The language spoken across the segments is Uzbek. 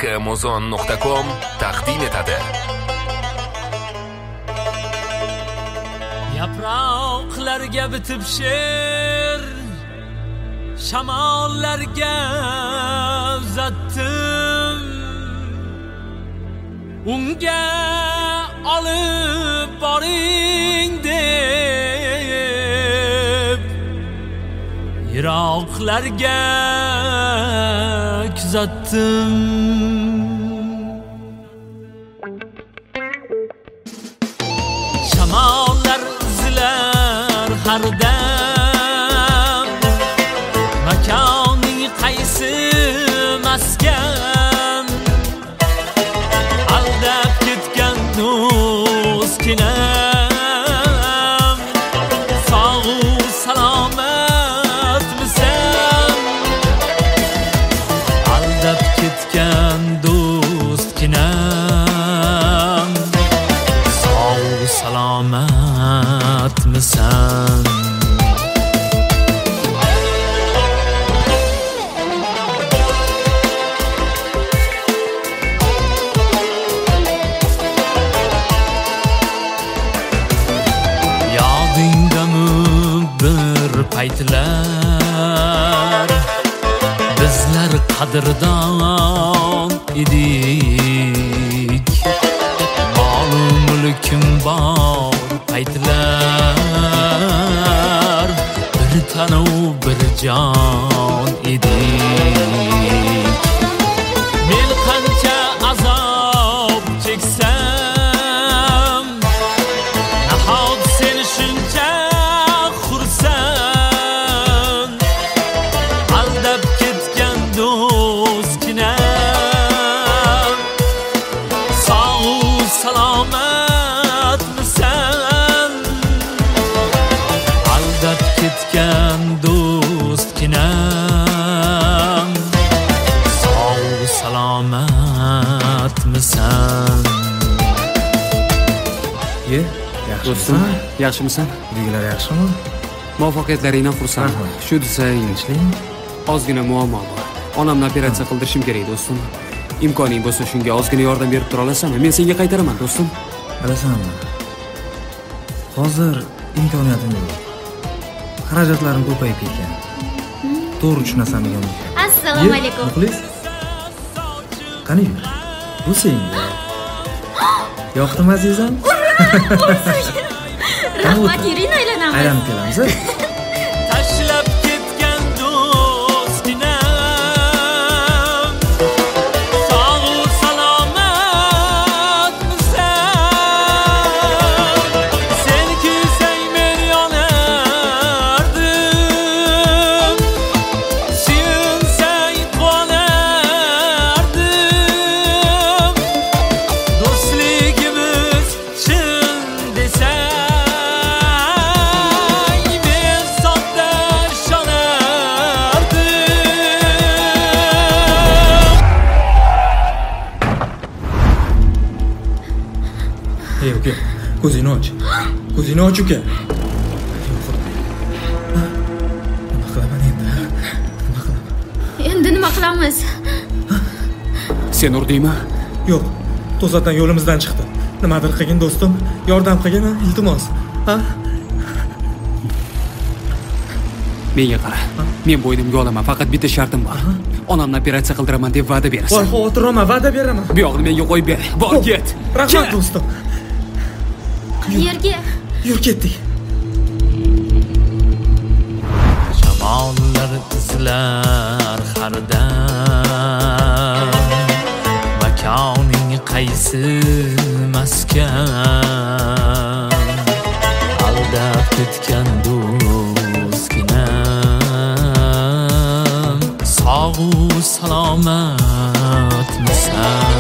akmozon.com taqdim etadi. Yaproqlarga bitib she'r, shamollarga uzatdim. Unga olib boring deb, yiroqlarga kuzatdim. Shamollar izlar har dam, makoning qaysi maskan, aldab ketgan do'stginam, sog'u salomatmisan? Aldab ketgan do'stginam, sog'u salomatmisan? Paytlar bizlar qadrdon edik, ma'lum mulkim bor paytlar bir tanu bir jon edik. Men qancha azob cheksam, nahot sen shuncha ketgan do'stginam, sog' salomatmisan? Do'stim, yaxshimisan? Uyinglar yaxshimi? Muvaffaqiyatlaringdan xursandman. Shu desang, ozgina muammo bor. Onamni operatsiya qildirishim kerak do'stim. Imkoning bo'lsa shunga ozgina yordam berib tura olasanmi? Men senga qaytaraman do'stim. Bilasanmi? Hozir imkoniyatim yo'q. Xarajatlarim ko'payib ketgan. To'g'ri tushunasan deganim. Assalomu alaykum. Muxlis. Qani yur. Bu senga. Yoqdimi azizam? Rahmat, yuring aylanamiz. Aylanib kelamiz. Tashlab ketgan do'stginam, sog'u salomatmisan? Sen kulsang men yonardim, suyunsang quvonardim. Do'stligimiz chin desang, men sodda ishonardim. Ey uka, ko'zingni och. Ko'zingni och uka. Nima qilaman endi? Nima qilaman? Endi nima qilamiz? Sen urdingmi? Yo'q, to'satdan yo'limizdan chiqdi. Nimadir qilgin do'stim, yordam qilgin, iltimos. Ha? Menga qara. Men bo'ynimga olaman, faqat bitta shartim bor. Onamni operatsiya qildiraman deb va'da berasan. Voy, xavotir olma, va'da beraman. Bu yo'g'ini menga qo'yib ber. Bor, ket. Rahmat do'stim. Qayerga? Yur ketdik. Shamollar izlar har dam, makoning qaysi maskan, aldab ketgan do'stginam, sog'u salomatmisan?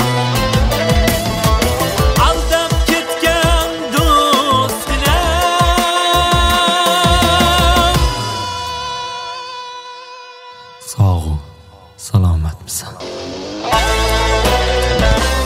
Aldab ketgan do'stginam, sog'u salomatmisan?